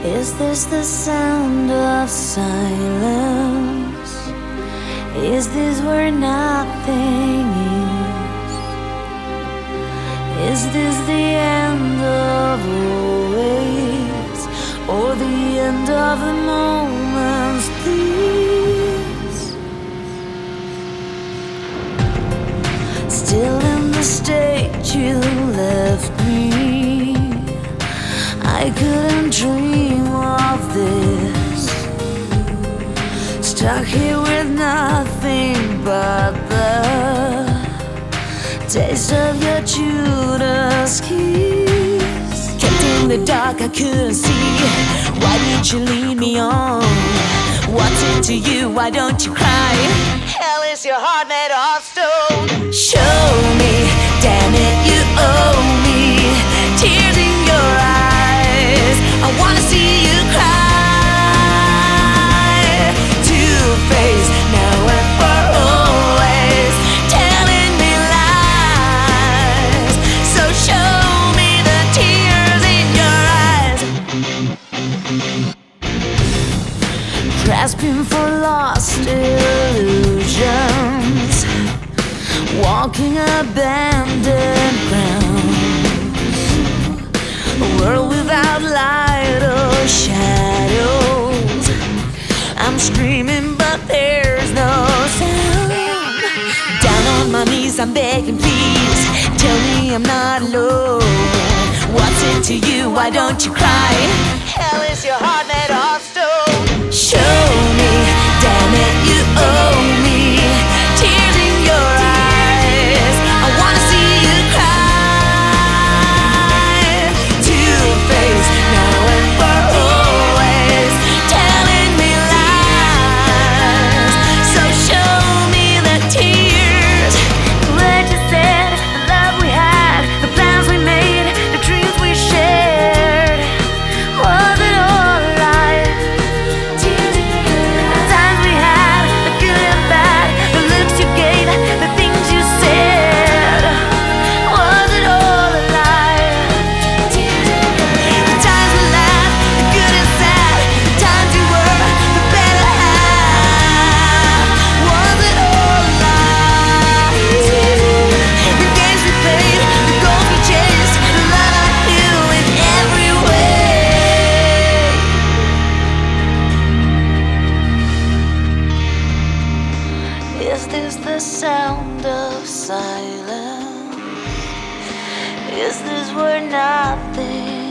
Is this the sound of silence? Is this where nothing is? Is this the end of always, or the end of the moments, please? Still in the state you left me, I couldn't dream of this. Stuck here with nothing but the taste of your Judas kiss. Kept in the dark, I couldn't see. Why did you lead me on? What's it to you? Why don't you cry? Hell, is your heart made of stone? Show me, damn it, you owe me tears in your eyes. I wanna see you cry. Two-faced, now and for always, telling me lies. So show me the tears in your eyes. Grasping for lost illusions, walking abandoned grounds, a world without light or shadows. I'm screaming but there's no sound. Down on my knees I'm begging, please tell me I'm not alone. What's it to you? Why don't you cry? Hell, is your heart made of stone? Show me, damn it, you owe me tears in your eyes. I wanna see you cry. Two-faced, now and for always, telling me lies. So show me the tears. The words you said, the love we had, the plans we made, the dreams we shared. Was it all a lie? Tears in your eyes. The times we had, the good and bad, the looks you gave, the things you said. Was it all a lie? Tears in your eyes. The times we laughed, the good and sad, the times you were the better half. Was it all a lie? The games we played, the goals we chased, the love I knew in every way. Is this the sound of silence? Is this where nothing